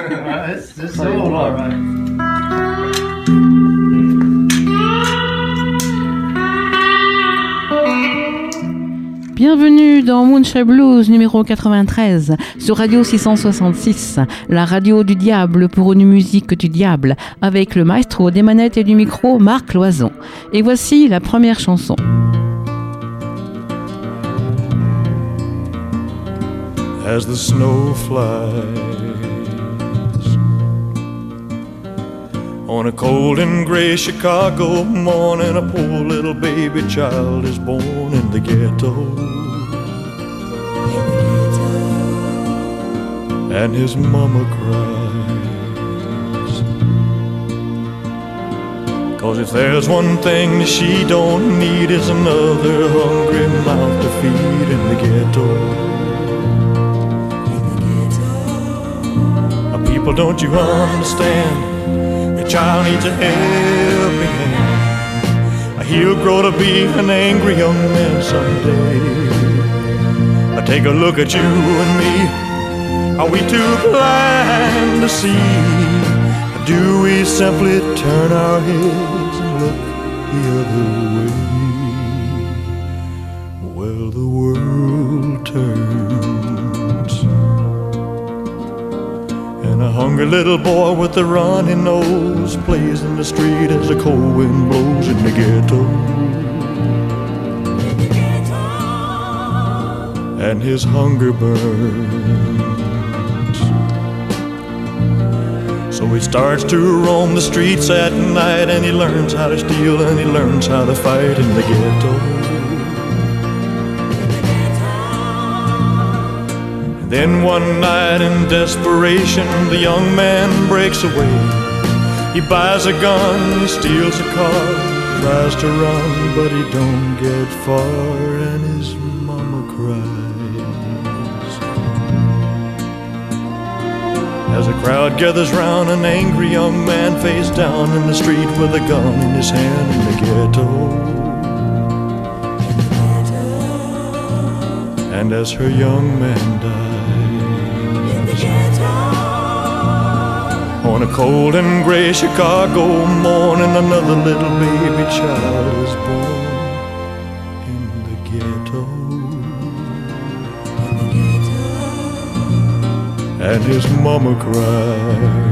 It's all right. Bienvenue dans Moonshine Blues numéro 93 sur Radio 666, la radio du diable pour une musique du diable, avec le maestro des manettes et du micro Marc Loison. Et voici la première chanson. As the snow flies on a cold and gray Chicago morning, a poor little baby child is born in the ghetto. And his mama cries, 'cause if there's one thing that she don't need, is another hungry mouth to feed in the ghetto. People, don't you understand? The child needs a helping hand. He'll grow to be an angry young man someday. Take a look at you and me. Are we too blind to see? Do we simply turn our heads and look the other way? Well, the world turns, and a hungry little boy with a runny nose plays in the street as the cold wind blows in the ghetto. And his hunger burns, so he starts to roam the streets at night, and he learns how to steal and he learns how to fight in the ghetto. And then one night in desperation, the young man breaks away. He buys a gun, he steals a car, tries to run, but he don't get far, and his mama cries. As a crowd gathers round an angry young man face down in the street with a gun in his hand in the ghetto. And as her young man dies on a cold and gray Chicago morning, another little baby child is born in the ghetto. And his mama cried.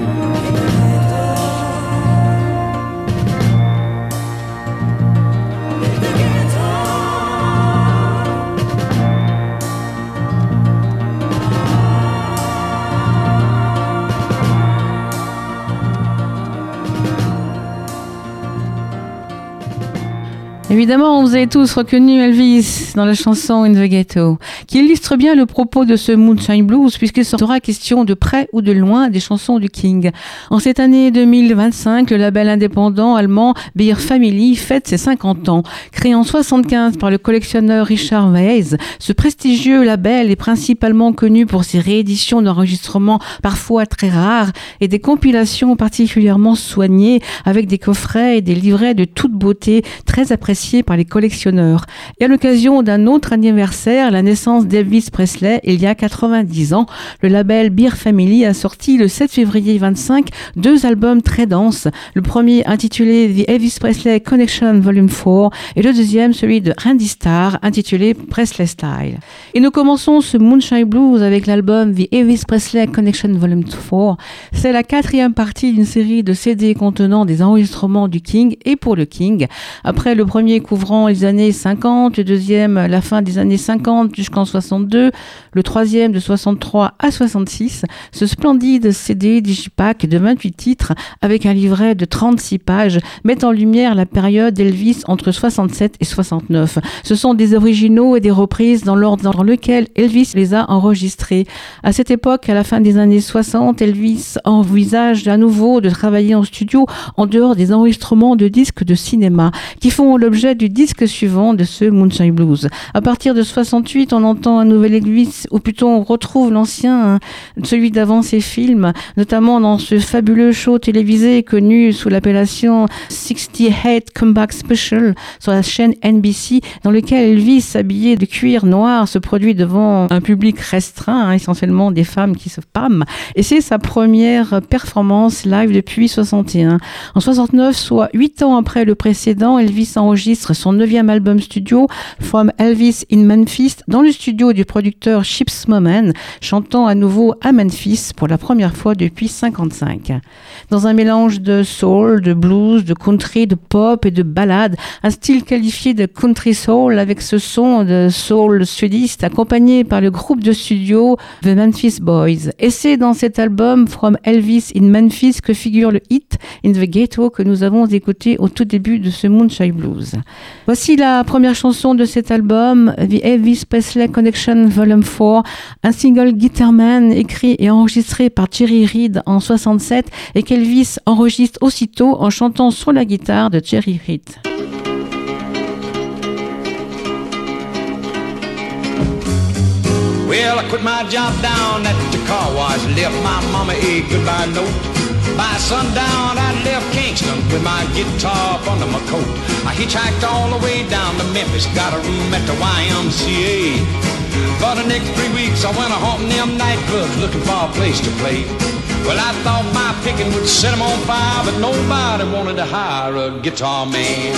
Évidemment, vous avez tous reconnu Elvis dans la chanson In the Ghetto, qui illustre bien le propos de ce Moonshine Blues, puisqu'il sera question de près ou de loin des chansons du King. En cette année 2025, le label indépendant allemand Beer Family fête ses 50 ans. Créé en 1975 par le collectionneur Richard Weisz, ce prestigieux label est principalement connu pour ses rééditions d'enregistrements parfois très rares et des compilations particulièrement soignées avec des coffrets et des livrets de toute beauté très appréciés par les collectionneurs. Et à l'occasion d'un autre anniversaire, la naissance d'Elvis Presley, il y a 90 ans, le label Beer Family a sorti le 7 février 25 deux albums très denses. Le premier intitulé The Elvis Presley Connection Volume 4 et le deuxième, celui de Randy Starr, intitulé Presley Style. Et nous commençons ce Moonshine Blues avec l'album The Elvis Presley Connection Volume 4. C'est la quatrième partie d'une série de CD contenant des enregistrements du King et pour le King. Après le premier couvrant les années 50, le deuxième la fin des années 50 jusqu'en 62, le troisième de 63 à 66, ce splendide CD digipack de 28 titres avec un livret de 36 pages met en lumière la période d'Elvis entre 67 et 69. Ce sont des originaux et des reprises dans l'ordre dans lequel Elvis les a enregistrés. À cette époque, à la fin des années 60, Elvis envisage à nouveau de travailler en studio en dehors des enregistrements de disques de cinéma qui font l'objet l'objet du disque suivant de ce Moonshine Blues. À partir de 68, on entend un nouvel Elvis, ou plutôt on retrouve l'ancien, celui d'avant ses films, notamment dans ce fabuleux show télévisé connu sous l'appellation 68 Comeback Special sur la chaîne NBC, dans lequel Elvis, habillé de cuir noir, se produit devant un public restreint, essentiellement des femmes qui se pâment, et c'est sa première performance live depuis 61. En 69, soit 8 ans après le précédent, Elvis enregistre son 9e album studio, From Elvis in Memphis, dans le studio du producteur Chips Moman, chantant à nouveau à Memphis pour la première fois depuis 55. Dans un mélange de soul, de blues, de country, de pop et de ballade, un style qualifié de country soul avec ce son de soul sudiste accompagné par le groupe de studio The Memphis Boys. Et c'est dans cet album From Elvis in Memphis que figure le hit In the Ghetto que nous avons écouté au tout début de ce Moonshine Blues. Voici la première chanson de cet album, The Elvis Presley Connection Volume 4, un single Guitarman écrit et enregistré par Jerry Reed en 67 et qu'Elvis enregistre aussitôt en chantant sur la guitare de Jerry Reed. Well, I quit my job down at the car wash, left my mama a goodbye note. By sundown, I left Kingston with my guitar up under my coat. I hitchhiked all the way down to Memphis, got a room at the YMCA. For the next 3 weeks, I went a haunting them nightclubs looking for a place to play. Well, I thought my picking would set them on fire, but nobody wanted to hire a guitar man.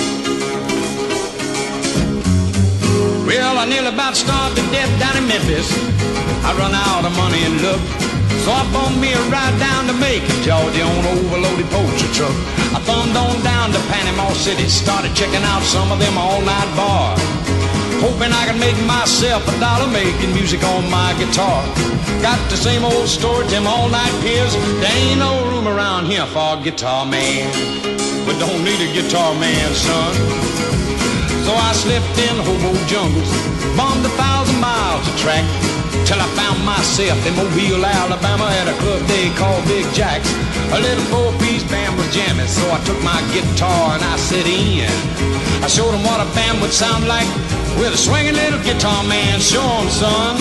Well, I nearly about starved to death down in Memphis. I run out of money and luck, so I bummed me a ride down to Macon, Georgia on an overloaded poultry truck. I thumbed on down to Panama City, started checking out some of them all-night bars, hoping I could make myself $1 making music on my guitar. Got the same old story, them all-night peers. There ain't no room around here for a guitar man. We don't need a guitar man, son. So I slipped in hobo jungles, bombed 1,000 miles of track, till I found myself in Mobile, Alabama, at a club they call Big Jack's. A little 4-piece band was jamming, so I took my guitar and I set in. I showed them what a band would sound like with a swinging little guitar man. Show 'em, son.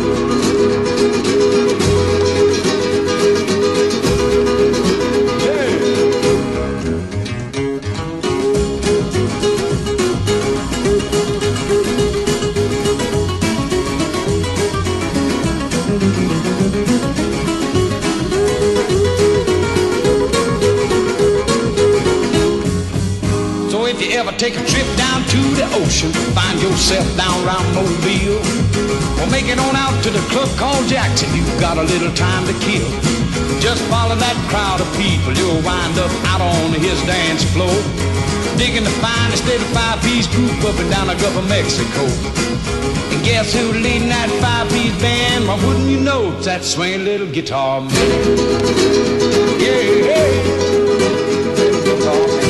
Take a trip down to the ocean, find yourself down around Mobile, or make it on out to the club called Jackson. You've got a little time to kill. Just follow that crowd of people, you'll wind up out on his dance floor, digging the finest little 5-piece group up and down the Gulf of Mexico. And guess who's leading that 5-piece band? Why wouldn't you know it's that swinging little guitar man? Yeah, yeah. Guitar man.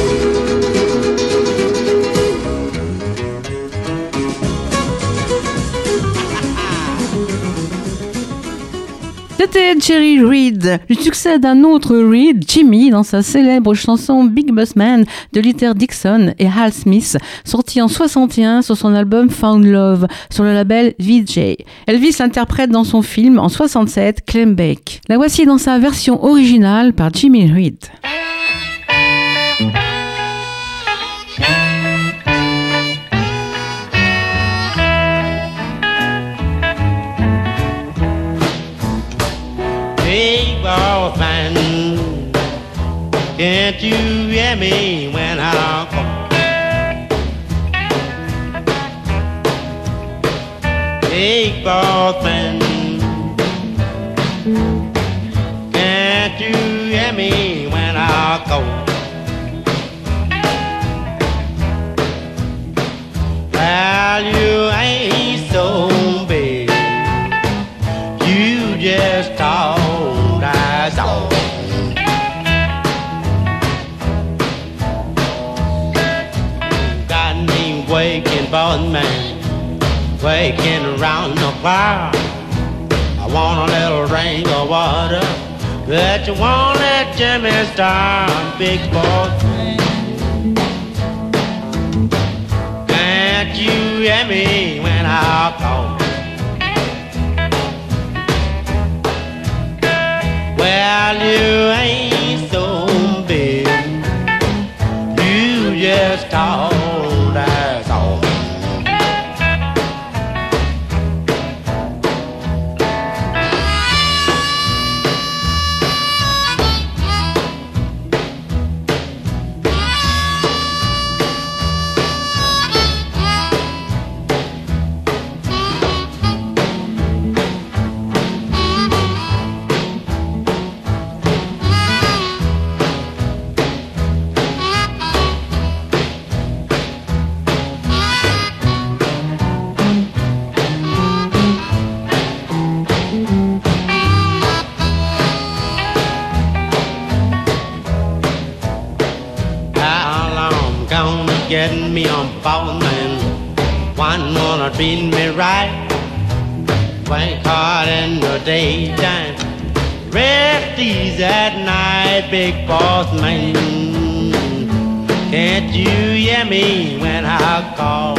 C'était Jerry Reed. Le succès d'un autre Reed, Jimmy, dans sa célèbre chanson Big Bus Man de Luther Dixon et Hal Smith, sortie en 61 sur son album Found Love, sur le label VJ. Elvis l'interprète dans son film en 67, Clambake. La voici dans sa version originale par Jimmy Reed. Big ball fan, can't you hear me when I call? Big ball fan, can't you hear me when I call? Well, you ain't so big, you just talk. Got me waking, boss man, waking around the fire. I want a little rain of water, but you won't let Jimmy start, big boss man. you hear me when I call? Well, you ain't so big, you just tall, that's all. Get me on phone and one wanna treat me right. Work hard in the daytime, rest easy at night, big boss man. Can't you hear me when I call?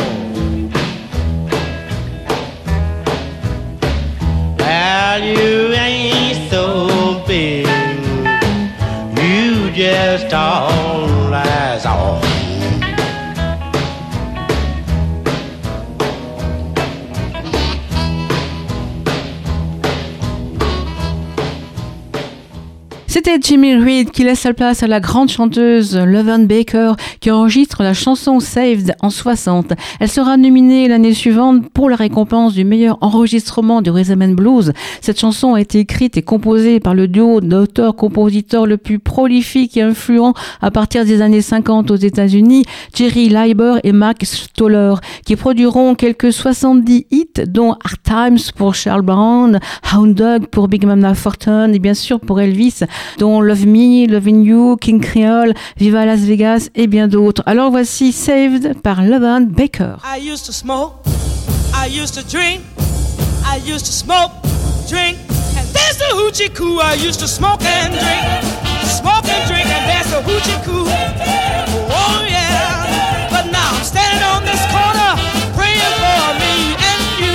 Well, you ain't so big, you just tall, that's all. C'était Jimmy Reed qui laisse sa place à la grande chanteuse Lovan Baker qui enregistre la chanson Saved en 60. Elle sera nominée l'année suivante pour la récompense du meilleur enregistrement de Rhythm and Blues. Cette chanson a été écrite et composée par le duo d'auteurs-compositeurs le plus prolifique et influent à partir des années 50 aux États-Unis, Jerry Leiber et Mark Stoller, qui produiront quelques 70 hits, dont Hard Times pour Charles Brown, Hound Dog pour Big Mama Thornton et bien sûr pour Elvis, dont Love Me, Lovin' You, King Creole, Viva Las Vegas et bien d'autres. Alors voici Saved par Lovan Baker. I used to smoke, I used to drink, I used to smoke, drink, and there's the hoochie coo. I used to smoke and drink, and there's the hoochie coo. Oh yeah, but now I'm standing on this corner, praying for me and you.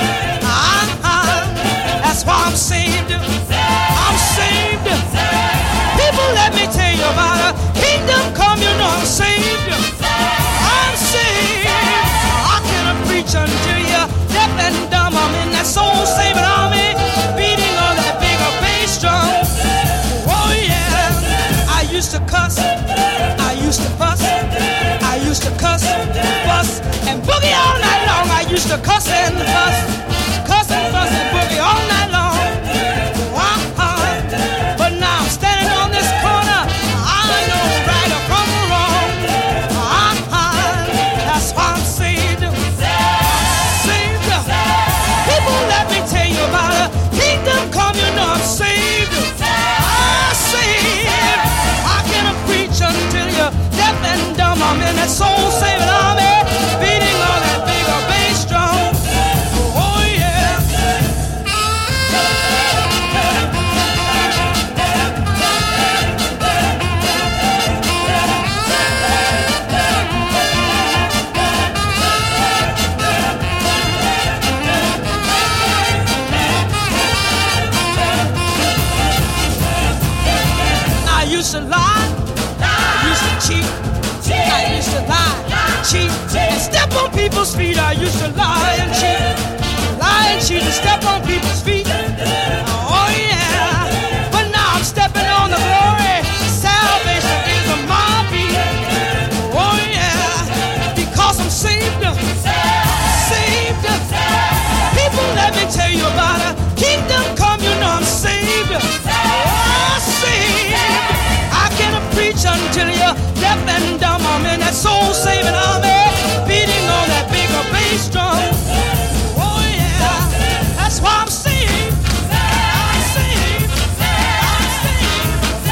That's why I'm saved. I'm saved. People, let me tell you about a kingdom come, you know I'm saved. I'm saved. I cannot preach until you're deaf and dumb. I'm in that soul-saving army, beating on that bigger bass drum. Oh yeah, I used to cuss, I used to fuss, I used to cuss, fuss, and boogie all night long. I used to cuss and fuss, and boogie all night long. But now I'm standing on this corner, I know right from wrong. That's why I'm saved. Saved. People, let me tell you about a kingdom come, you know I'm saved. I'm saved. I cannot preach until you're deaf and dumb. I'm in that soul-saving army, beating on that bigger bass drum. Oh yeah. I used to lie, I used to cheat, I used to lie, cheat, and step on people's feet. I used to lie and cheat, and step on people's feet. Oh yeah, but now I'm stepping on the glory. Salvation is on my feet. Oh yeah, because I'm saved. Saved. People, let me tell you about a kingdom come, you know I'm saved. Oh, saved. I cannot preach until you're deaf and dumb. I'm in that soul-saving army, beating on that bigger bass drum. Oh yeah, that's why I'm saved. I'm saved. I'm saved.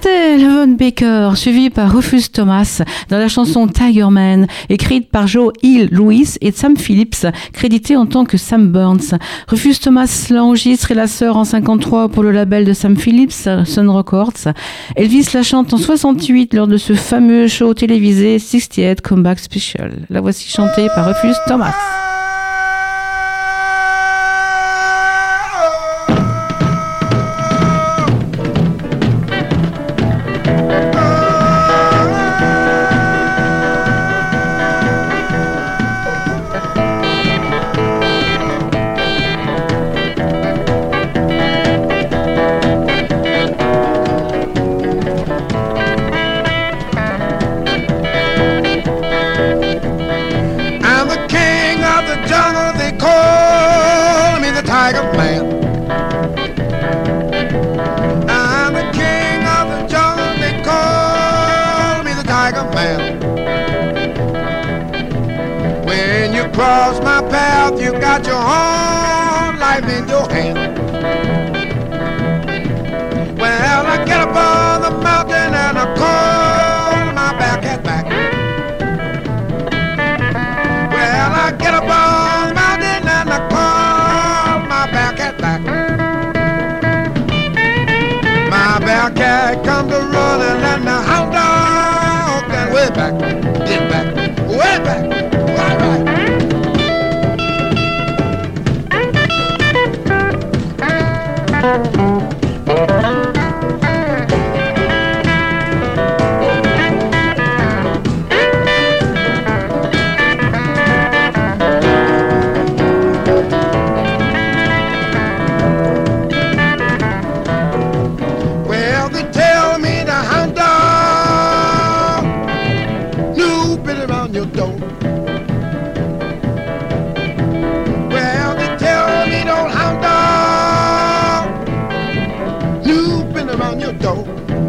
C'était Levon Baker, suivi par Rufus Thomas, dans la chanson Tiger Man, écrite par Joe Hill Lewis et Sam Phillips, crédité en tant que Sam Burns. Rufus Thomas l'enregistre et la sœur en 1953 pour le label de Sam Phillips, Sun Records. Elvis la chante en 1968 lors de ce fameux show télévisé 68 Comeback Special. La voici chantée par Rufus Thomas. Cross my path, you got your own life in your hand. Well, I get up on the mountain and I call my Bearcat back. Well, I get up on the mountain and I call my Bearcat back. My Bearcat comes a running and the hound dog got way back, get back, way back, right. Well, they tell me the hound dog knew been around your door. Well, they tell me the old hound dog around your door.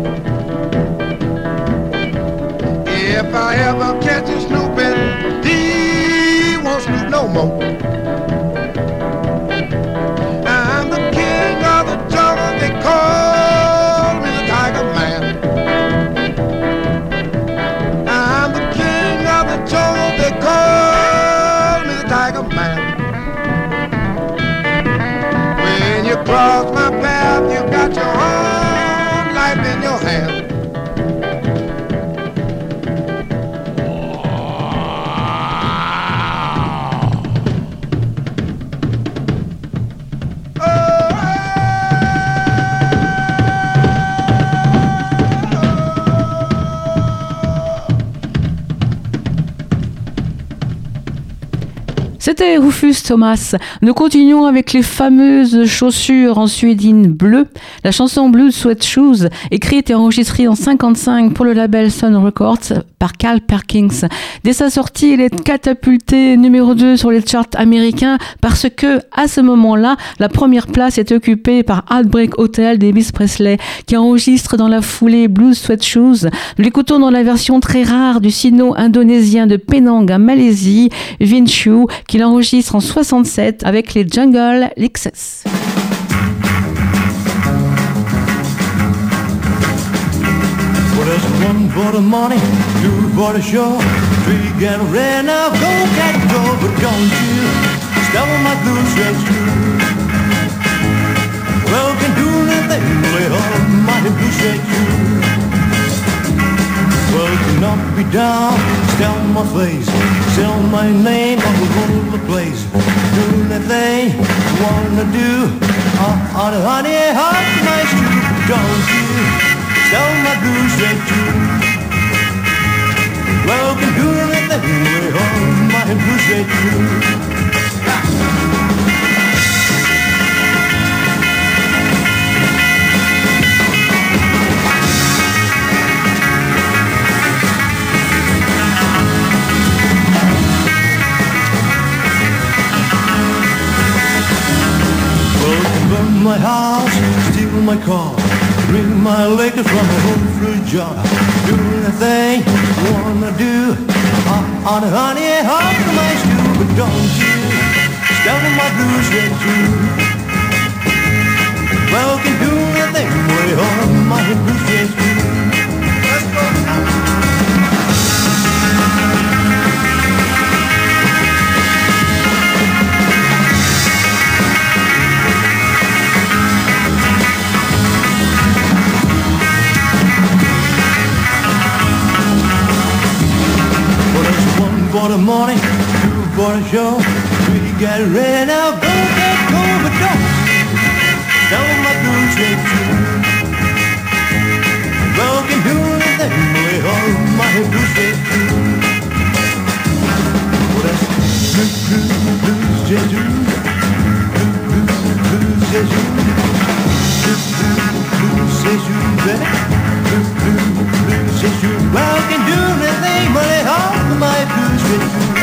If I ever catch you snooping, he won't snoop no more. I'm the king of the jungle, they call me the Tiger Man. I'm the king of the jungle, they call me the Tiger Man. When you cross my path, you got your own life in your hand. C'était Rufus Thomas. Nous continuons avec les fameuses chaussures en suédine bleue. La chanson Blue Sweat Shoes, écrite et enregistrée en 1955 pour le label Sun Records par Carl Perkins. Dès sa sortie, elle est catapultée numéro 2 sur les charts américains parce que, à ce moment-là, la première place est occupée par Heartbreak Hotel d'Elvis Presley, qui enregistre dans la foulée Blue Sweat Shoes. Nous l'écoutons dans la version très rare du sino-indonésien de Penang, en Malaisie, Vinchu, qu'il enregistre en 67 avec les Jungle Lexus. Well, there's one for the money, two for the show, three get ready now, go cat go, but don't you step on my blue sweat shoes. Well, can do nothing, lay on my blue sweat shoes. Well, can knock me down, step on my face, sell my name all over the place. Do anything you wanna do, honey, my shoes, but don't you sell my blue suede shoes. Well, can do anything with all my blue suede shoes. Well, can burn my house, steal my car, bring my liquor from a home fruit jar. Do anything you wanna do, honey, hop to my stew, but don't you step on my blue suede shoes. Well, can do anything with all my blue suede shoes. the morning, you for the show. We get ready now, go get home, but don't my blues straight through. Well, can do anything, boy, all my blues straight through. Oh, that's blues straight through. Blues straight through. Blues straight through, baby. Blues straight through. Well, can do anything, boy, all my blues straight through.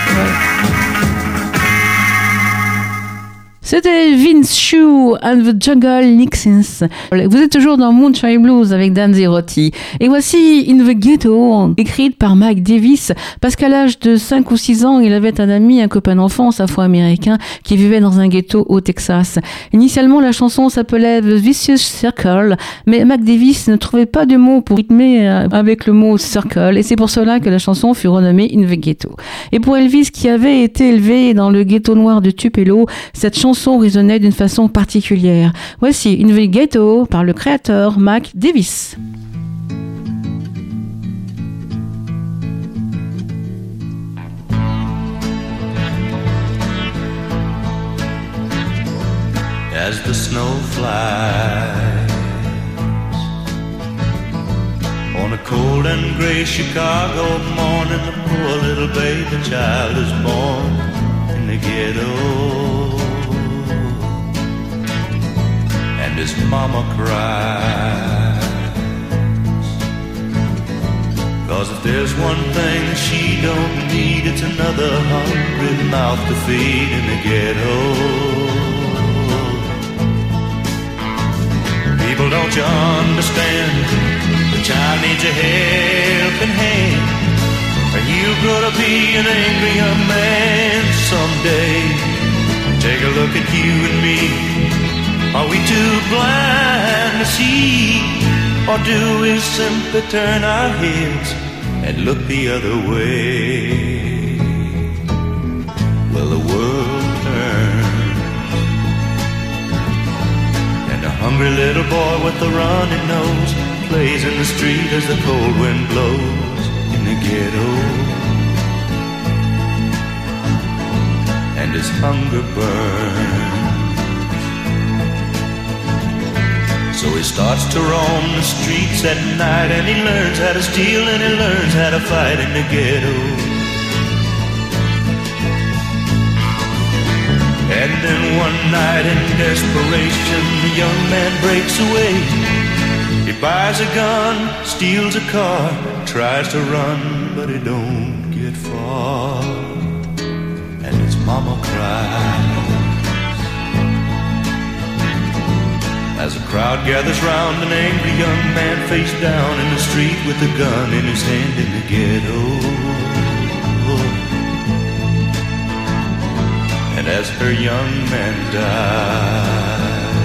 C'était Vince Shoe and the Jungle Nixons. Vous êtes toujours dans Moonshine Blues avec Dan Zerotti. Et voici In the Ghetto, écrite par Mike Davis, parce qu'à l'âge de 5 ou 6 ans, il avait un ami, un copain d'enfance afro-américain qui vivait dans un ghetto au Texas. Initialement, la chanson s'appelait The Vicious Circle, mais Mike Davis ne trouvait pas de mots pour rythmer avec le mot circle, et c'est pour cela que la chanson fut renommée In the Ghetto. Et pour Elvis, qui avait été élevé dans le ghetto noir de Tupelo, cette chanson résonnait d'une façon particulière. Voici In the Ghetto par le créateur Mike Davis. As the snow flies on a cold and gray Chicago morning, the poor little baby child is born in the ghetto. And his mama cries, 'cause if there's one thing that she don't need, it's another hungry mouth to feed in the ghetto. People, don't you understand? The child needs a helping hand, or he'll grow to be an angry young man someday. Take a look at you and me. Are we too blind to see, or do we simply turn our heads and look the other way? Well, the world turns, and a hungry little boy with a runny nose plays in the street as the cold wind blows in the ghetto. And his hunger burns, so he starts to roam the streets at night, and he learns how to steal and he learns how to fight in the ghetto. And then one night in desperation, the young man breaks away. He buys a gun, steals a car, tries to run, but he don't get far. And his mama cries as a crowd gathers round an angry young man face down in the street with a gun in his hand in the ghetto. And as her young man dies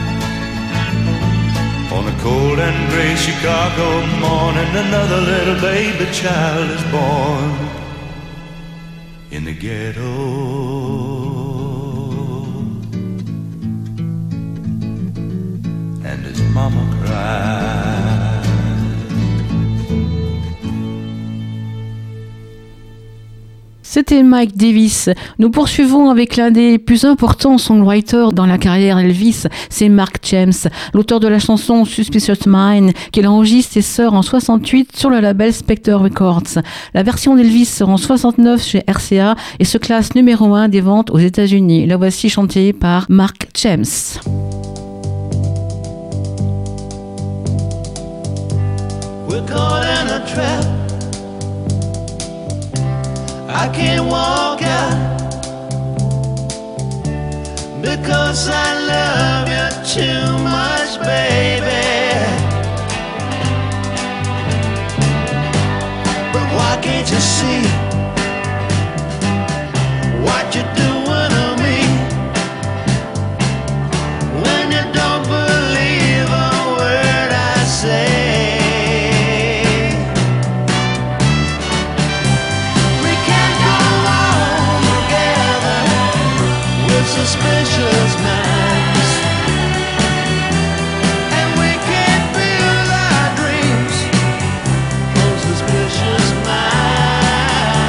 on a cold and gray Chicago morning, another little baby child is born in the ghetto. Mama cries. C'était Mike Davis. Nous poursuivons avec l'un des plus importants songwriters dans la carrière Elvis, c'est Mark James, l'auteur de la chanson Suspicious Mind, qu'il enregistre et sort en 68 sur le label Spectre Records. La version d'Elvis sort en 69 chez RCA et se classe numéro 1 des ventes aux États-Unis. La voici chantée par Mark James. We're caught in a trap. I can't walk out because I love you too much, baby. But why can't you see what you're doing to me when you don't believe a word I say? Suspicious minds, and we can't build our dreams on suspicious minds.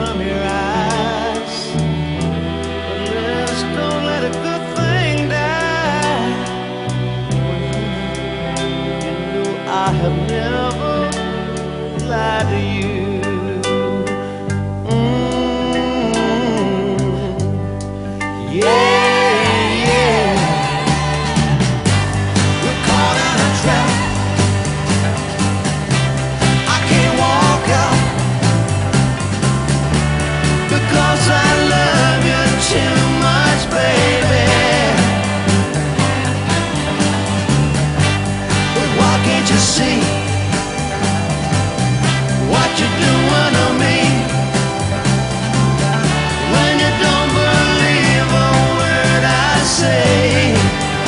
from your eyes. But let's don't let a good thing die. You know I have never lied to you. See what you're doing to me when you don't believe a word I say.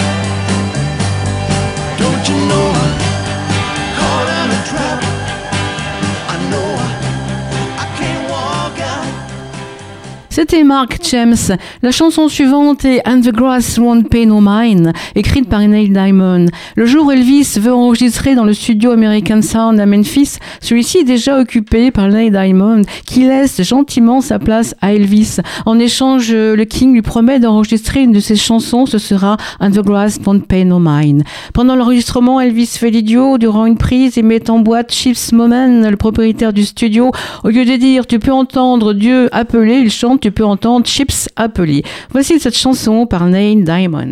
Don't you know I'm caught in a trap? I know I can't walk out. C'était Mark James. La chanson suivante est And the Grass Won't Pay No Mind, écrite par Neil Diamond. Le jour où Elvis veut enregistrer dans le studio American Sound à Memphis, celui-ci est déjà occupé par Neil Diamond, qui laisse gentiment sa place à Elvis. En échange, le King lui promet d'enregistrer une de ses chansons, ce sera And the Grass Won't Pay No Mind. Pendant l'enregistrement, Elvis fait l'idiot durant une prise et met en boîte Chips Moman, le propriétaire du studio. Au lieu de dire « tu peux entendre Dieu appeler », il chante « tu peux entendre Chips appeler ». Voici cette chanson par Neil Diamond.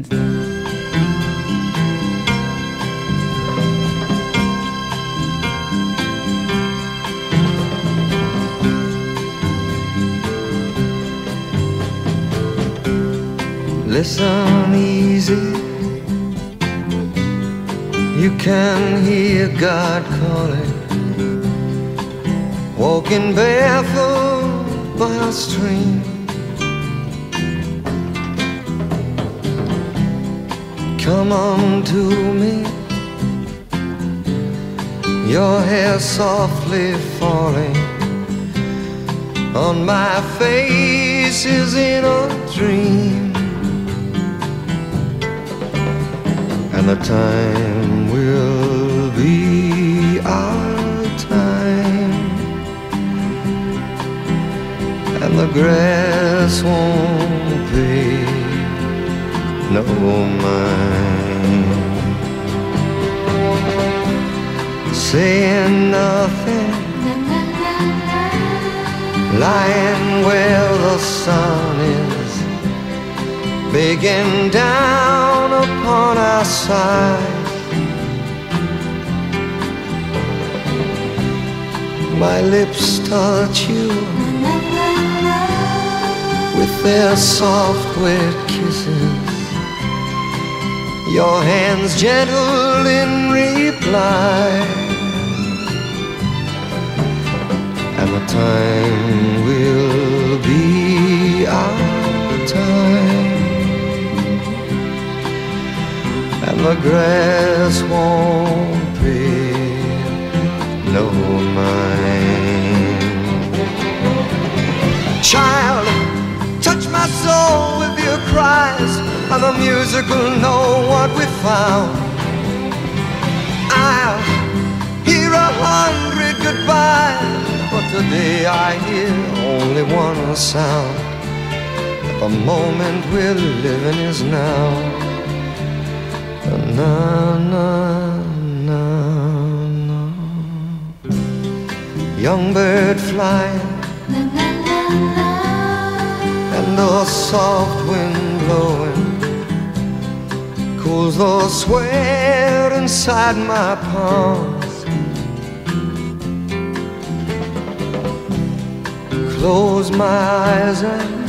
Listen easy, you can hear God calling, walking barefoot by a stream. Come on to me, your hair softly falling on my face is in a dream. And the time will be our time, and the grass won't pay no mind. Saying nothing, lying where the sun is, begging down upon our side. My lips touch you with their soft wet kisses, your hands gentle in reply, and the time will be our time, and the grass won't pay no mind. Child, touch my soul with your cries, and the music will know what we found. I'll hear 100 goodbyes, but today I hear only one sound. The moment we're living is now. Na na na na. Young bird flying, and the soft wind blowing cools the sweat inside my palms. Close my eyes and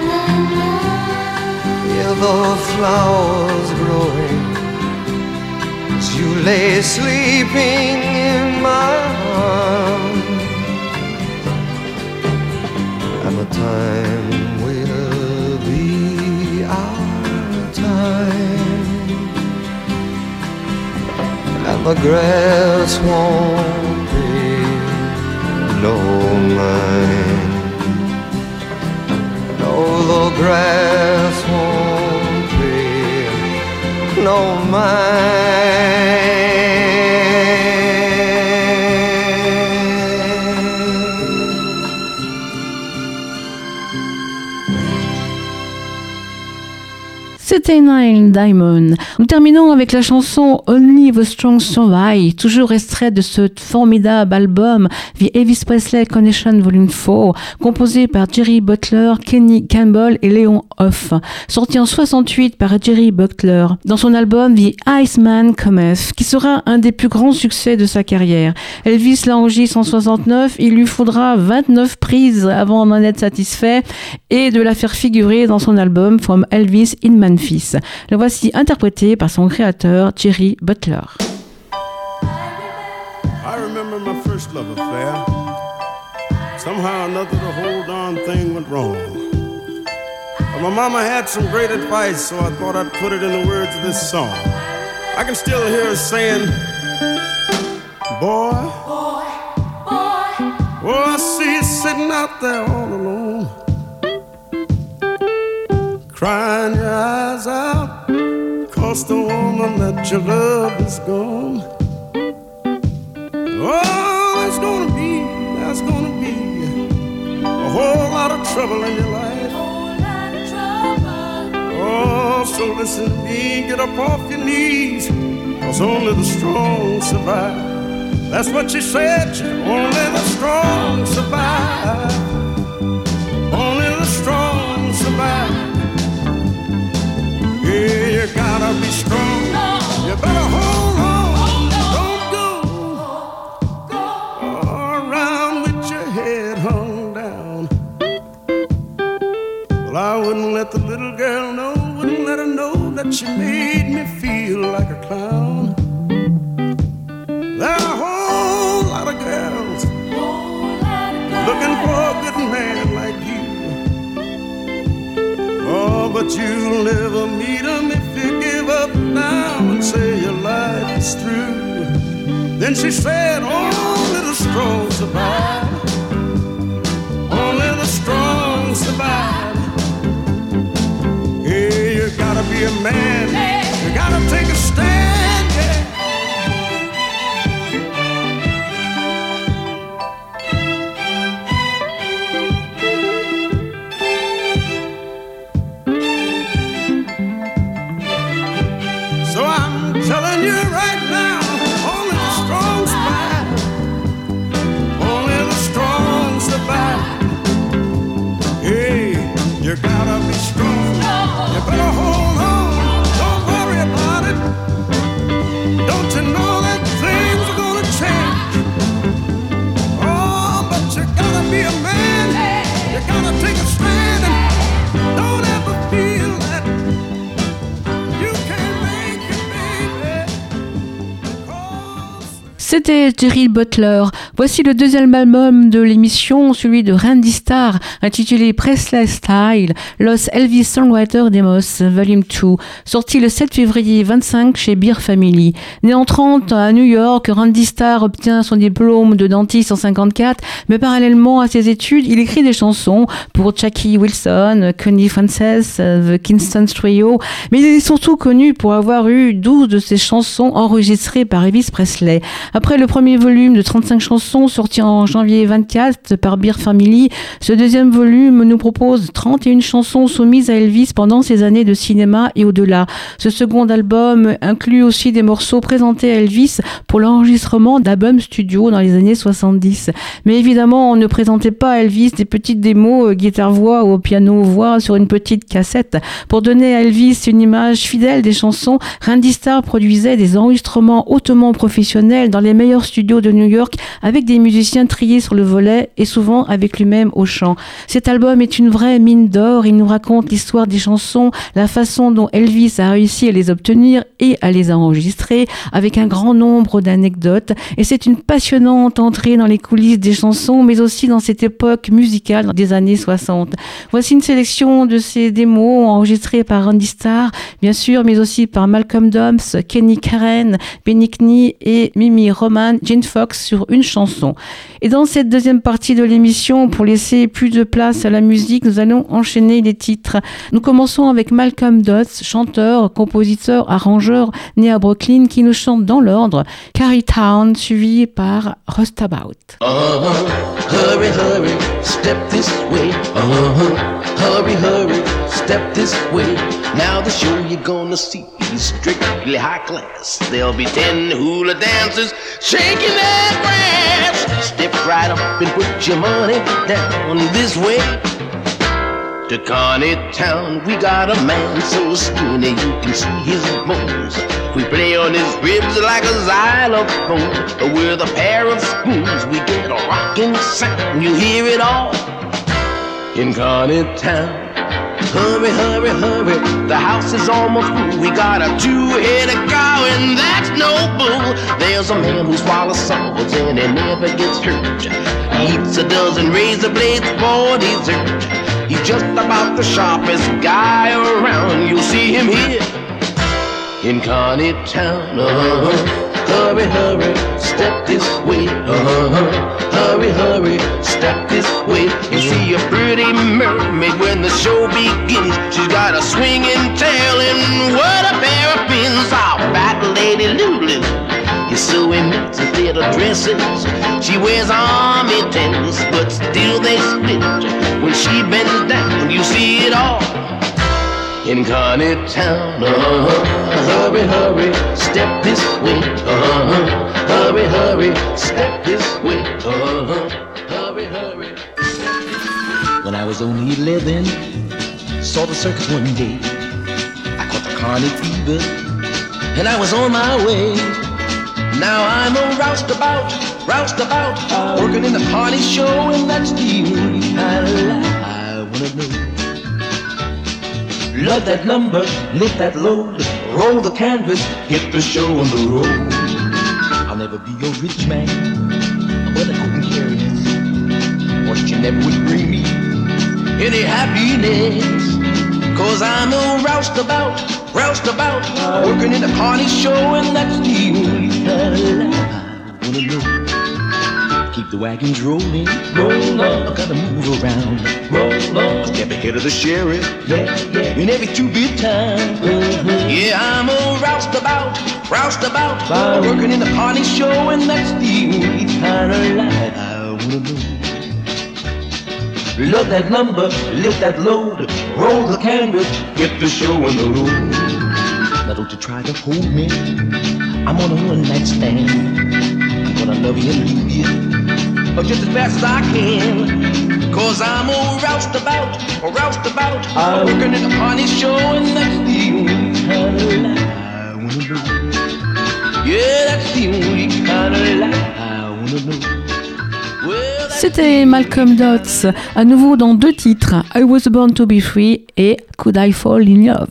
hear the flowers growing as you lay sleeping in my arms. And the time will be our time, and the grass won't pay no mind. No, the grass won't pay no mind. C'était Neil Diamond. Nous terminons avec la chanson Only the Strong Survive, toujours extrait de ce formidable album The Elvis Presley Connection Volume 4, composé par Jerry Butler, Kenny Campbell et Léon Hoff, sorti en 68 par Jerry Butler dans son album The Iceman Cometh, qui sera un des plus grands succès de sa carrière. Elvis l'enregistre en 69, il lui faudra 29 prises avant d'en être satisfait et de la faire figurer dans son album From Elvis in Memphis. Le voici interprété par son créateur Jerry Butler. I remember my first love affair. Somehow or another the whole darn thing went wrong. But my mama had some great advice, so I thought I'd put it in the words of this song. I can still hear her saying, boy, boy, boy, oh, I see you sitting out there all alone, crying your eyes out, 'cause the woman that you love is gone. Oh, there's gonna be a whole lot of trouble in your life. Oh, so listen to me, get up off your knees, 'cause only the strong survive. That's what she said, only the strong survive. Only the strong survive. Yeah, you gotta be strong. You better hold on. Don't go around with your head hung down. Well, I wouldn't let the little girl know, wouldn't let her know that she made me feel like a clown. There are a whole lot of girls looking for a good man like you. Oh, but you'll never meet him if you give up now and say your life is through. Then she said, only the strong survive. Only the strong survive. Hey, you gotta be a man. You gotta take a stand, yeah. So I'm telling you right now, only the strong survive. Only the strong survive. Hey, you gotta be strong. You better hold on. Don't worry about it. Don't you know that things are gonna change? Oh, but you gotta be a man. You gotta take a stand and don't ever feel that you can't make it, baby. C'était Jerry Butler. Voici le deuxième album de l'émission, celui de Randy Starr, intitulé Presley Style, Los Elvis Songwriter Demos, Volume 2, sorti le 7 février 25 chez Beer Family. Né en 30 à New York, Randy Starr obtient son diplôme de dentiste en 54, mais parallèlement à ses études, il écrit des chansons pour Jackie Wilson, Connie Francis, The Kingston Trio, mais il est surtout connu pour avoir eu 12 de ses chansons enregistrées par Elvis Presley. Après le premier volume de 35 chansons sorti en janvier 24 par Beer Family, ce deuxième volume nous propose 31 chansons soumises à Elvis pendant ses années de cinéma et au-delà. Ce second album inclut aussi des morceaux présentés à Elvis pour l'enregistrement d'albums studio dans les années 70. Mais évidemment, on ne présentait pas à Elvis des petites démos guitare-voix ou piano-voix sur une petite cassette. Pour donner à Elvis une image fidèle des chansons, Randy Starr produisait des enregistrements hautement professionnels dans les meilleurs studios de New York avec des musiciens triés sur le volet et souvent avec lui-même au chant. Cet album est une vraie mine d'or. Il nous raconte l'histoire des chansons, la façon dont Elvis a réussi à les obtenir et à les enregistrer avec un grand nombre d'anecdotes. Et c'est une passionnante entrée dans les coulisses des chansons, mais aussi dans cette époque musicale des années 60. Voici une sélection de ces démos enregistrées par Randy Starr, bien sûr, mais aussi par Malcolm Dobbs, Kenny Karen, Benny Knee et Mimi Roman, Gene Fox sur une chanson. Et dans cette deuxième partie de l'émission, pour laisser plus de place à la musique, nous allons enchaîner les titres. Nous commençons avec Malcolm Dobbs, chanteur, compositeur, arrangeur, né à Brooklyn, qui nous chante dans l'ordre Carrie Town, suivi par Rustabout. Hurry, hurry, step this way. Hurry, hurry, step this way. Now the show you're gonna see is strictly high class. There'll be 10 hula dancers shaking their grass. Step right up and put your money down this way. To Connie Town, we got a man so skinny you can see his bones. We play on his ribs like a xylophone. With a pair of spoons, we get a rocking sound. You hear it all in Connie Town. Hurry, hurry, hurry, the house is almost full. We got a two-headed cow and that's no bull. There's a man who swallows swords and he never gets hurt. He eats a dozen razor blades for dessert. He's just about the sharpest guy around. You'll see him here in Connie Town. Hurry, hurry, step this way. Hurry, hurry, step this way. You see a pretty mermaid when the show begins. She's got a swinging tail and what a pair of pins. Our fat lady Lulu is sewing knits instead of dresses. She wears army tents, but still they split. When she bends down, you see it all in Connie Town. Hurry, hurry, step this way. Hurry, hurry, step this way. Hurry, hurry. When I was only 11, saw the circus one day. I caught the carny fever, and I was on my way. Now I'm a roustabout, working in the party show, and that's the only kind of life I wanna know. Love that number, lift that load, roll the canvas, hit the show on the road. I'll never be a rich man, but I couldn't care less. Fortune never would bring me any happiness. Cause I'm a roustabout, working in the party show, and that's the only kind of life I wanna know. Keep the wagons rolling, roll on. I gotta move around, roll on. Step ahead of the sheriff, yeah, in every two-bit time. Yeah, I'm a roustabout, working in the party show, and that's the only kind of life I wanna know. Love that number, lift that load, roll the canvas, get the show on the road. Now don't you try to hold me, I'm on a one-night stand. I'm gonna love you and leave you just as fast as I can. Cause I'm a roustabout, working in the party show, and that's the only kind of life I wanna know. Yeah, that's the only kind of life I wanna know. C'était Malcolm Dodds, à nouveau dans deux titres, I Was Born to Be Free et Could I Fall in Love.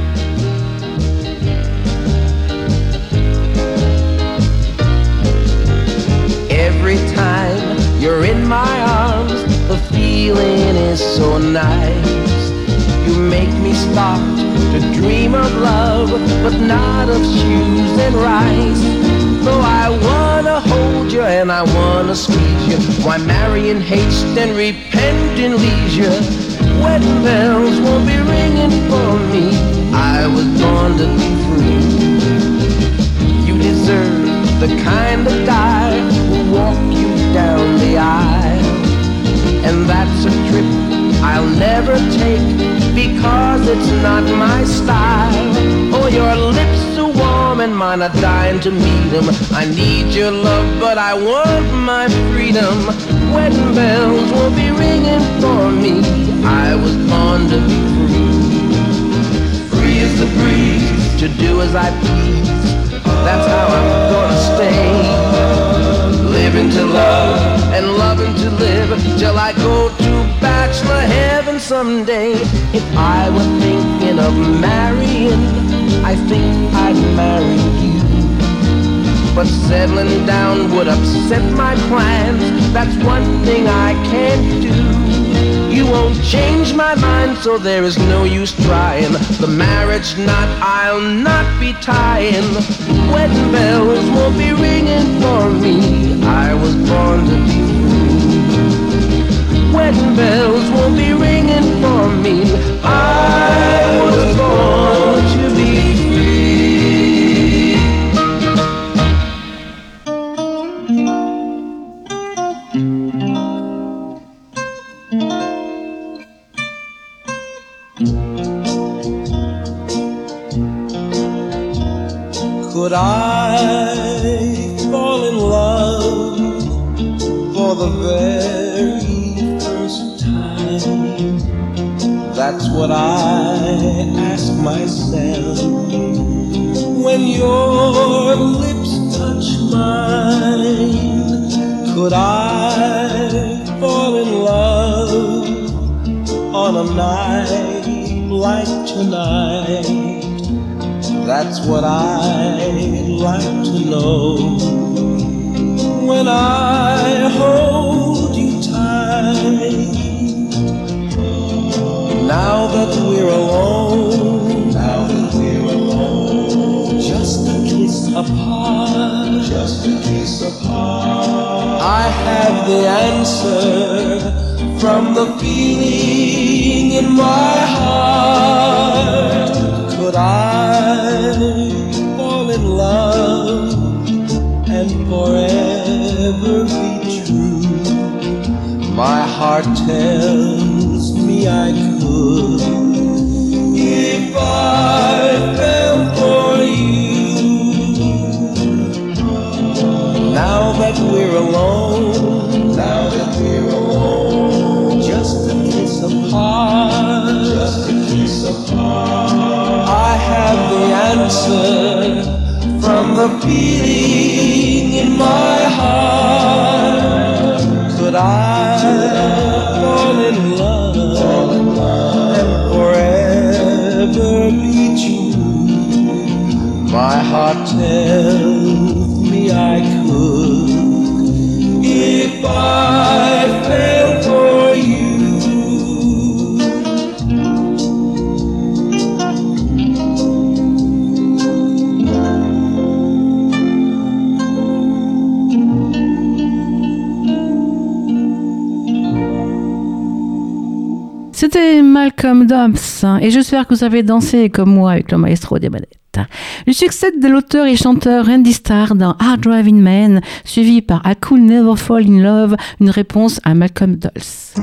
Every time you're in my arms, the feeling is so nice. You make me stop to dream of love, but not of shoes and rice. Though I wanna hold you and I wanna squeeze you, why marry in haste and repent in leisure? Wedding bells won't be ringing for me. I was born to be free. You deserve the kind of guy who'll walk you down the aisle, and that's a trip I'll never take because it's not my style. Oh, your lips are warm and mine are dying to meet them. I need your love, but I want my freedom. Wedding bells won't be ringing for me. I was born to be free. Free as the breeze, to do as I please. That's how I'm gonna stay. Living to love and loving to live till I go to bachelor heaven someday. If I were thinking of marrying, I think I'd marry you. But settling down would upset my plans. That's one thing I can't do. You won't change my mind, so there is no use trying. The marriage knot I'll not be tying. Wedding bells won't be ringing for me. I was born to be free. Wedding bells won't be ringing for me. I was born to be free. Could I fall in love for the very first time? That's what I ask myself when your lips touch mine. Could I fall in love on a night like tonight? That's what I'd like to know. When I hold you tight, now that we're alone, just a kiss apart, I have the answer from the feeling in my heart. Could I fall in love and forever be true? My heart tells me I could if I fell for you. Now that we're alone, just a kiss apart, I have the answer from the feeling in my heart. Could I fall in love and forever be true? My heart tells me I could if I fell for you. C'était Malcolm Dobbs et j'espère que vous avez dansé comme moi avec le maestro des manettes. Le succès de l'auteur et chanteur Randy Starr dans Hard Driving Man, suivi par I Could Never Fall in Love, une réponse à Malcolm Dobbs.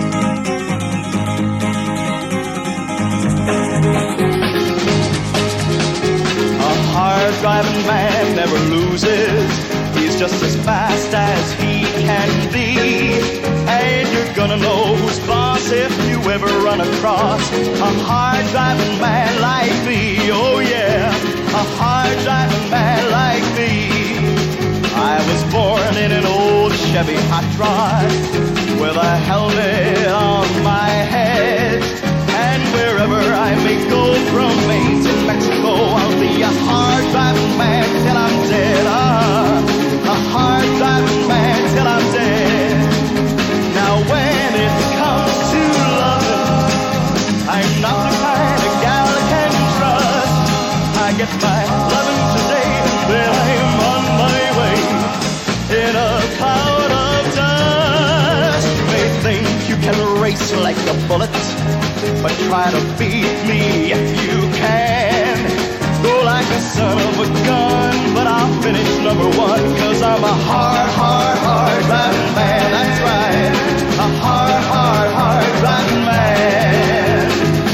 A hard driving man never loses. He's just as fast as he can be. And you're gonna know who's boss if you ever run across a hard driving man like me. Oh yeah, a hard driving man like me. I was born in an old Chevy hot rod with a helmet on my head. And wherever I may go from Maine to Mexico, I'll be a hard driving man till I'm dead. A hard driving man till I'm dead. Now when it comes to loving, I'm not the kind of gal I can trust. I get my loving today, then I'm on my way in a cloud of dust. You may think you can race like a bullet, but try to beat me if you can. Go like a son of a gun, but I'll finish number one, 'cause I'm a hard, hard, hard driving man. That's right, a hard, hard, hard driving man.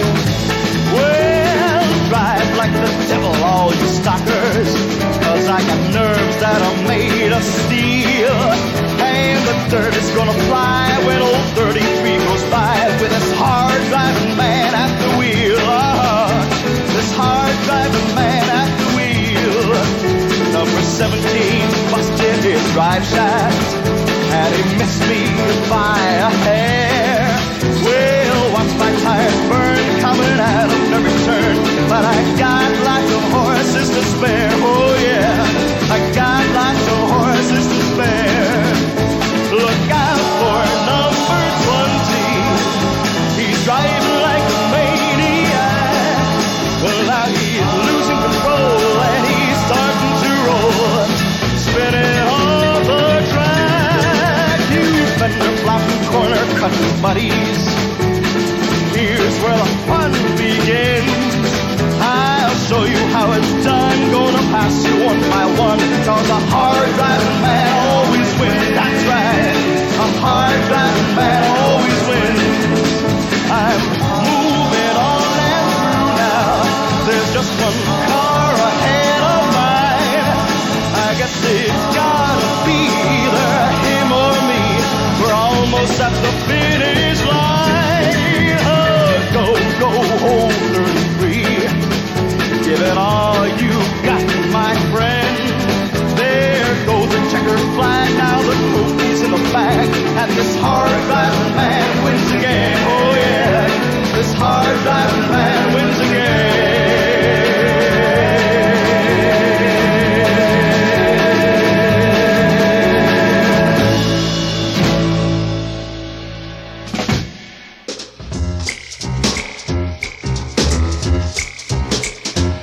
Well, drive like the devil, all you stalkers, 'cause I got nerves that are made of steel. And the dirt is gonna fly when old 33 goes by with this hard driving man at the wheel. This hard driving man at the wheel. Number 17 busted his drive shaft, and he missed me by a hair. Well, watch my tires burn coming out of every turn, but I got lots of horses to spare. Oh yeah, I got lots of horses to spare. Look out for number 20. He's driving like a maniac. Well, now he's losing control and he's starting to roll, spinning on the track. You fender flopping corner cutting buddies. Here's where the fun begins. I'll show you how it's done. Gonna pass you one by one, 'cause a hard driving man always wins. That's right, a hard driving man always wins. I'm moving on and through now. There's just one car ahead of mine.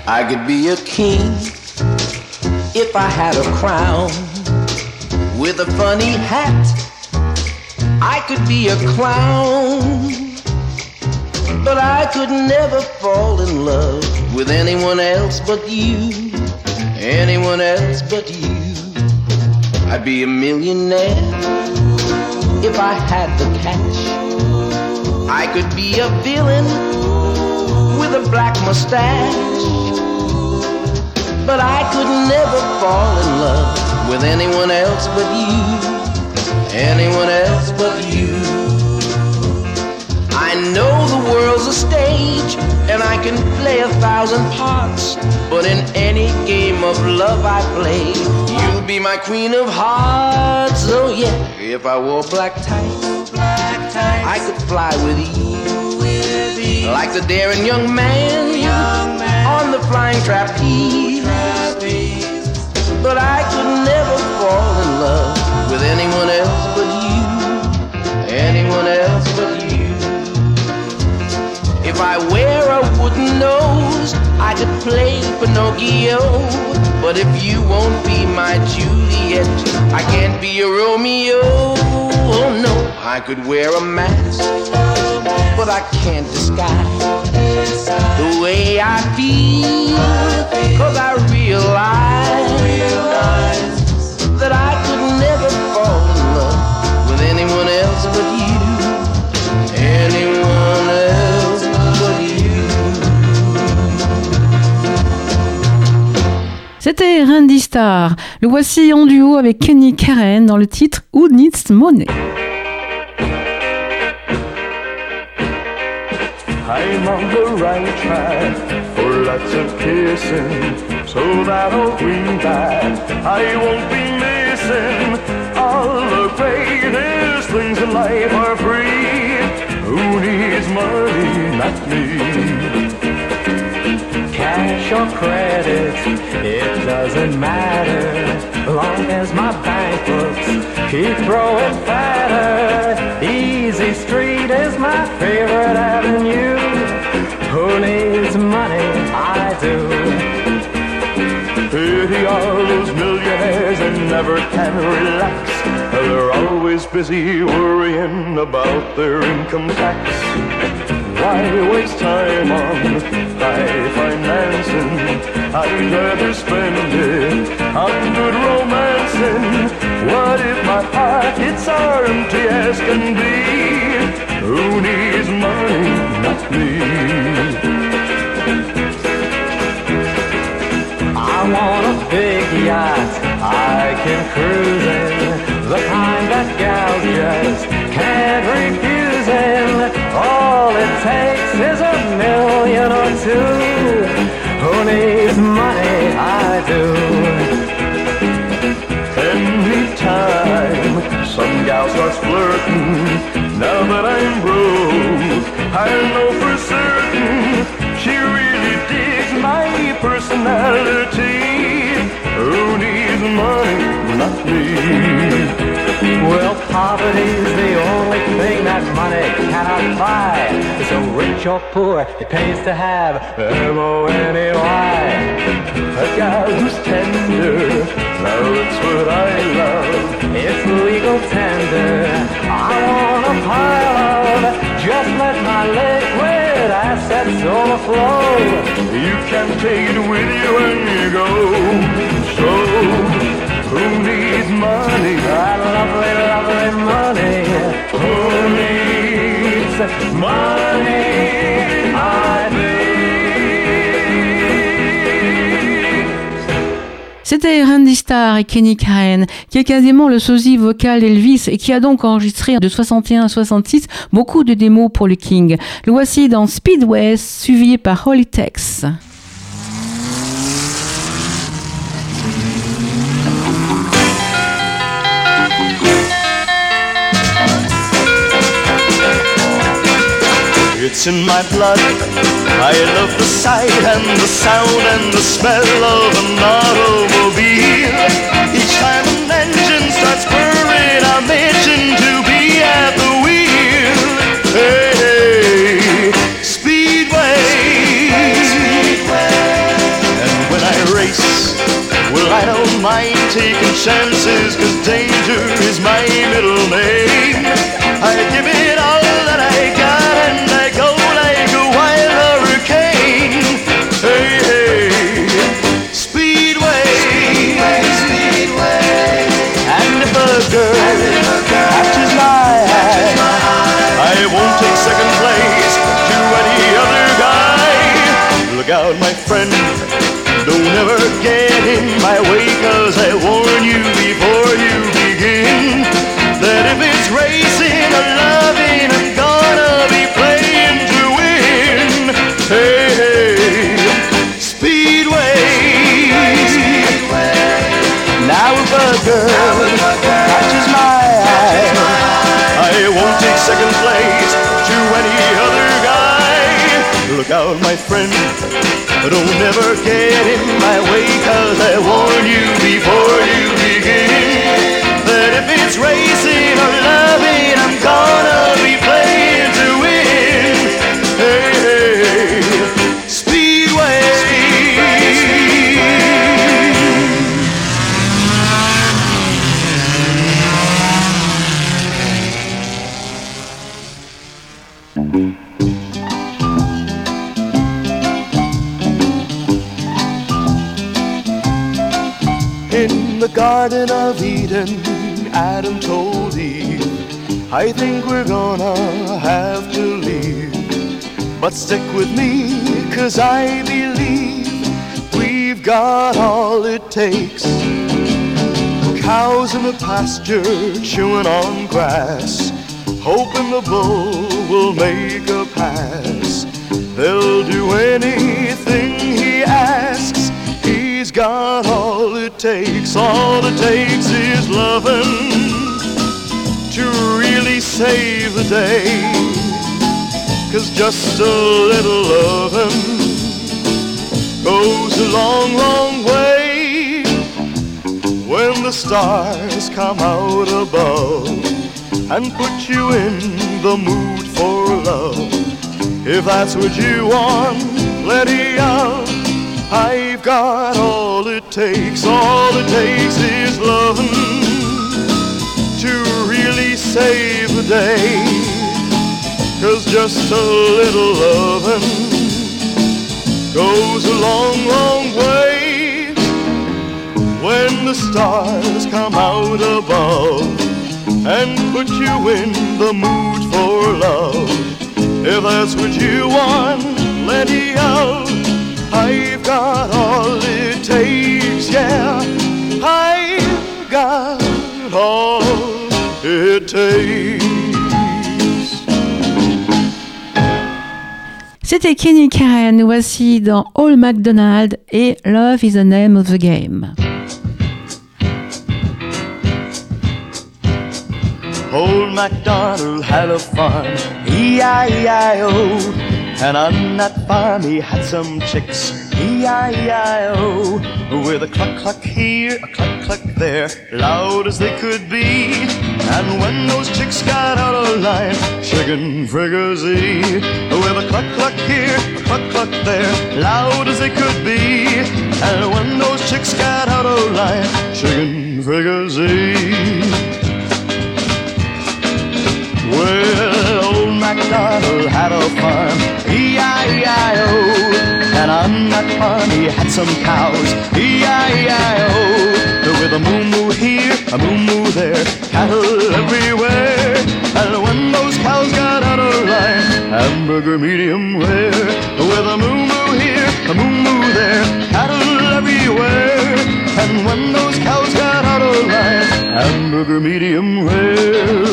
I could be a king if I had a crown. With a funny hat, I could be a clown. But I could never fall in love with anyone else but you. Anyone else but you. I'd be a millionaire if I had the cash. I could be a villain with a black mustache. But I could never fall in love with anyone else but you. Anyone else but you. I know the world's a stage and I can play 1,000 parts, but in any game of love I play, you'll be my queen of hearts. Oh yeah, if I wore black tights, I could fly with ease, like the daring young man on the flying trapeze. But I could never fall in love with anyone else but you. Anyone else but you. If I wear a wooden nose, I could play Pinocchio. But if you won't be my Juliet, I can't be a Romeo. Oh no, I could wear a mask, but I can't disguise the way I feel. 'Cause I realize that I could never fall in love with anyone else but you. Anyone else but you. C'était Randy Starr. Le voici en duo avec Kenny Karen dans le titre Who Needs Money. I'm on the right track for lots of kissing, so that old greenback I won't be missing. All the greatest things in life are free. Who needs money? Not me. Cash or credit, it doesn't matter, long as my bank books keep growing fatter. Easy Street is my favorite avenue. Who needs money? I do. Pity all those millionaires and never can relax. They're always busy worrying about their income tax. Why waste time on high financing? I'd rather spend it on good romancing. What if my pockets are empty as can be? Who needs money? Not me. I want a big yacht I can cruise in, the kind that gals just can't refuse in. All it takes is $1 million or two. Who needs money? I do. Anytime some gal starts flirting, now that I'm broke, I know for certain she really digs my personality. Who needs money? Not me. Well, poverty's the only thing that money cannot buy. So rich or poor, it pays to have M-O-N-E-Y. A gal who's tender, now that's what I love. It's legal tender, I want a pile of. Just let my liquid assets overflow. You can take it with you when you go. So, who needs money? That lovely, lovely money. Who needs money? I do. C'était Randy Starr et Kenny Karen, qui est quasiment le sosie vocal d'Elvis et qui a donc enregistré de 61 à 66 beaucoup de démos pour le King. Le voici dans Speedway, suivi par Holly Tex. It's in my blood. I love the sight and the sound and the smell of an automobile. Each time an engine starts purring, I'm itching to be at the wheel. Hey, hey, Speedway. chances, 'cause danger is my middle name. I give it all that I got and I go like a wild hurricane. Hey, hey, Speedway, Speedway. And if a girl catches my eye, I won't take second place to any other guy. Look out, my friend, don't ever get in my way, 'cause I warn you before you begin that if it's racing or loving, I'm gonna be playing to win. Hey, hey, Speedway, Speedway. Now if a girl catches my eye, I won't take second place to any other guy. Look out, my friend, don't ever get in my way, 'cause I warn you before you begin that if it's racing or loving, I'm gonna be playing to win. Hey, hey, Speedway. In the Garden of Eden, Adam told Eve, I think we're gonna have to leave, but stick with me, 'cause I believe we've got all it takes. Cows in the pasture chewing on grass, hoping the bull will make a pass. They'll do anything he asks. He's got all it takes. All it takes is loving to really save the day. 'Cause just a little loving goes a long, long way. When the stars come out above and put you in the mood for love, if that's what you want, plenty of, I've got all it takes. All it takes is loving to really save the day. 'Cause just a little loving goes a long, long way. When the stars come out above and put you in the mood for love, if that's what you want, plenty of, I've got all it takes, yeah, I've got all it takes. C'était Kenny Karen, nous voici dans Old MacDonald et Love is the Name of the Game. Old MacDonald had a farm, E-I-E-I-O. And on that farm he had some chicks, E-I-E-I-O. With a cluck-cluck here, a cluck-cluck there, loud as they could be. And when those chicks got out of line, chicken fricassee. With a cluck-cluck here, a cluck-cluck there, loud as they could be. And when those chicks got out of line, chicken fricassee. Well, old MacDonald had a farm, E-I-E-I-O. And on that farm he had some cows, E-I-E-I-O. With a moo-moo here, a moo-moo there, cattle everywhere. And when those cows got out of line, hamburger medium rare. With a moo-moo here, a moo-moo there, cattle everywhere. And when those cows got out of line, hamburger medium rare.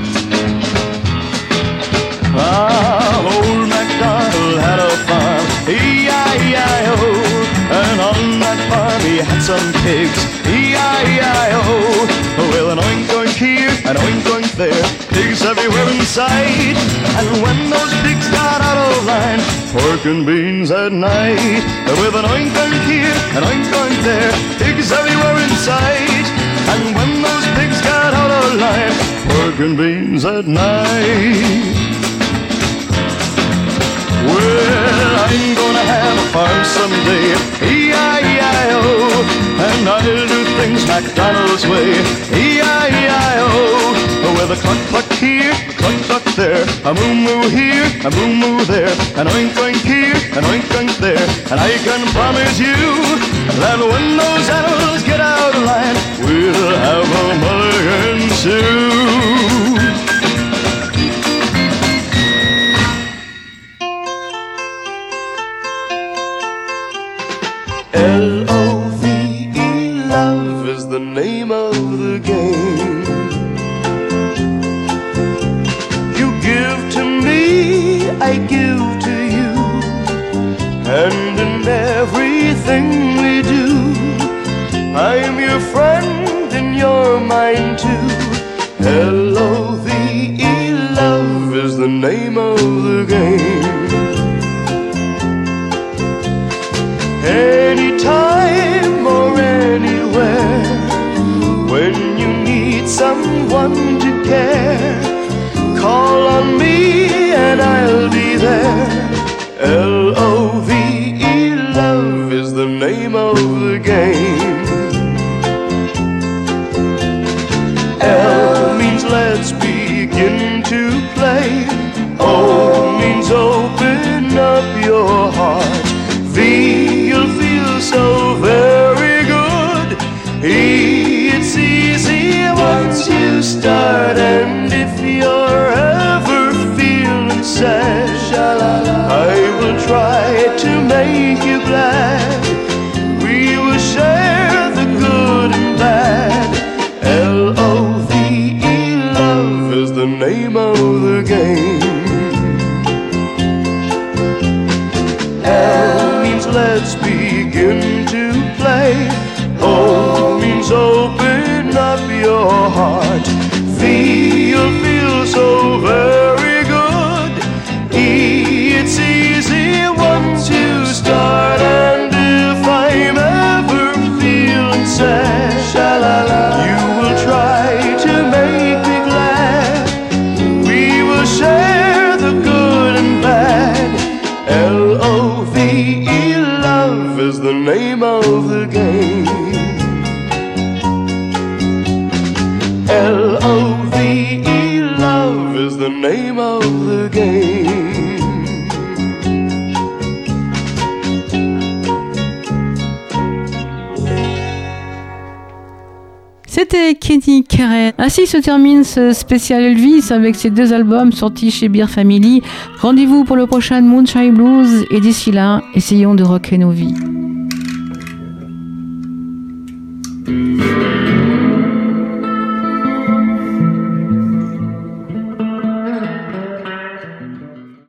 Ah, old MacDonald had a farm, E-I-E-I-O. And on that farm he had some pigs, E-I-E-I-O. Well, an oink-oink here, an oink-oink there, pigs everywhere in sight. And when those pigs got out of line, pork and beans at night. With an oink-oink here, an oink-oink there, pigs everywhere in sight. And when those pigs got out of line, pork and beans at night. Well, I'm gonna have a farm someday, E-I-E-I-O. And I'll do things my MacDonald's way. E-I-E-I-O. With a cluck cluck here, a cluck cluck there, a moo moo here, a moo moo there, an oink oink here, an oink oink there. And I can promise you that when those animals get out of line, we'll have a mulligan soon. L-O-V-E, love is the name of the game. I give to you, and in everything we do, I'm your friend and you're mine too. L-O-V-E, love is the name of the game. Anytime or anywhere, when you need someone to care, call on me and I'll be there. L-O-V-E, love is the name of the game. L means let's begin to play. O means open up your heart. V, you'll feel so very good. E, it's easy once you start. And if you're ever feeling sad, I will try to make you glad. We will share the good and bad. L-O-V-E, love is the name of the game. L means let's begin to play. O means open up your heart. V, you'll feel so very good. E, it's easy once you start. And if I'm ever feeling sad, you will try to make me glad. We will share the good and bad. L-O-V-E, love is the name of the game. L-O-V-E, love is the name of the game. C'était Kenny Carey. Ainsi se termine ce spécial Elvis avec ses 2 albums sortis chez Beer Family. Rendez-vous pour le prochain Moonshine Blues et d'ici là, essayons de rocker nos vies.